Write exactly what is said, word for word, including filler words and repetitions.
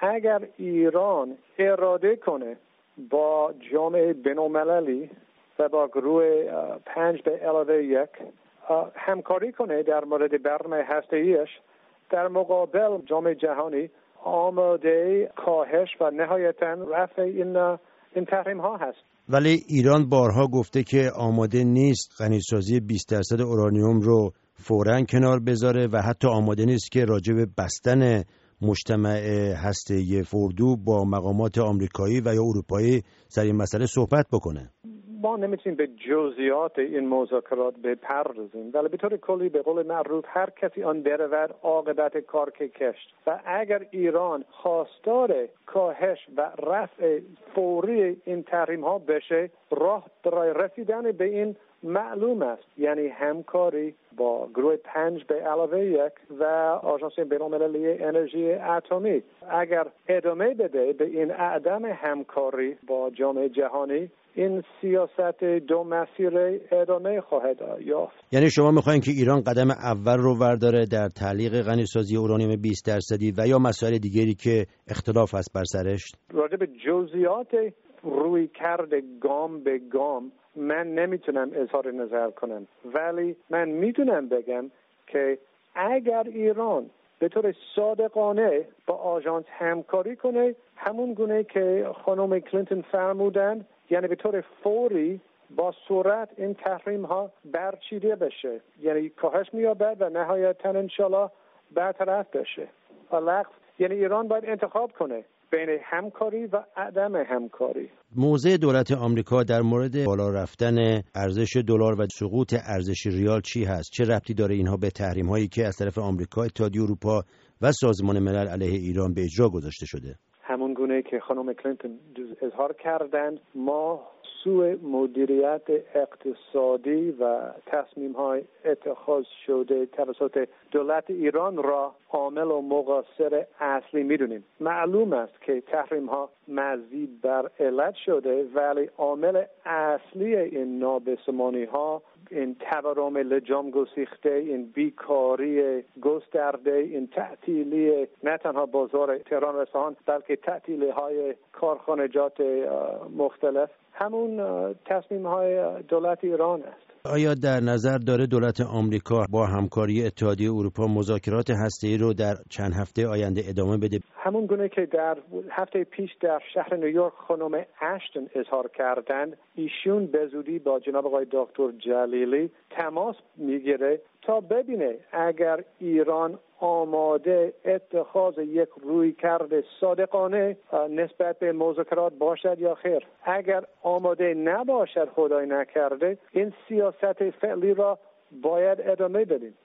اگر ایران اراده کنه با جامعه بین‌المللی و با گروه پنج به علاوه یک همکاری کنه در مورد برنامه هسته‌ایش، در مقابل جامعه جهانی آماده کاهش و نهایتاً رفع این این تحریم ها هست. ولی ایران بارها گفته که آماده نیست غنیسازی بیست درصد اورانیوم رو فوراً کنار بذاره و حتی آماده نیست که راجع به بستن مجتمع هسته‌ای فوردو با مقامات آمریکایی و یا اروپایی سر این مسئله صحبت بکنه. ما نمیتونیم به جزئیات این مذاکرات بپردازیم، ولی به طور کلی به قول معروف هر کسی آن برود عاقبت کار که کشت. و اگر ایران خواستار کاهش و رفع فوری این تحریم ها بشه، راه برای رسیدن به این معلوم است، یعنی همکاری با گروه پنج به علاوه یک و آژانس بین‌المللی انرژی اتمی. اگر ادامه بده به این عدم همکاری با جامعه جهانی، این سیاست دو مسیر ادامه خواهد یافت. یعنی شما میخواین که ایران قدم اول رو ورداره در تعلیق غنیسازی اورانیوم بیست درصدی و یا مسائل دیگری که اختلاف هست بر سرش؟ راجع به جزئیات روی کرده گام به گام من نمیتونم اظهار نظر کنم، ولی من میتونم بگم که اگر ایران به طور صادقانه با آژانس همکاری کنه، همون گونه که خانم کلینتون فرمودند، یعنی به طور فوری با سرعت این تحریم ها برچیده بشه، یعنی کاهش می‌یابد و نهایتاً انشالله برطرف بشه. لغو یعنی ایران باید انتخاب کنه بین همکاری و عدم همکاری. موضع دولت آمریکا در مورد بالا رفتن ارزش دلار و سقوط ارزش ریال چی هست؟ چه ربطی داره اینها به تحریم هایی که از طرف آمریکا، اتحادیه اروپا و سازمان ملل علیه ایران به اجرا گذاشته شده؟ همون گونه که خانم کلینتون اظهار کردند، ما سوء مدیریت اقتصادی و تصمیم‌های اتخاذ شده توسط دولت ایران را عامل و مقصر اصلی می‌دونیم. معلوم است که تحریم‌ها مزید بر علت شده، ولی عامل اصلی این نابسامانی‌ها، این تورم لجام گسیخته، این بیکاری گسترده، این تعطیلی نه تنها بازار تهران و اصفهان بلکه تعطیلی‌های کارخانجات مختلف، همون تصمیم‌های دولت ایران است. آیا در نظر داره دولت آمریکا با همکاری اتحادیه اروپا مذاکرات هسته‌ای رو در چند هفته آینده ادامه بده؟ همون گونه که در هفته پیش در شهر نیویورک خانم اشتون اظهار کردند، ایشون به زودی با جناب آقای دکتر جلیلی تماس میگیره تا ببینه اگر ایران آماده اتخاذ یک رویکرد صادقانه نسبت به مذاکرات باشد یا خیر. اگر آماده نباشد، خدای نکرده، این سیاست فعلی را باید ادامه بدیم.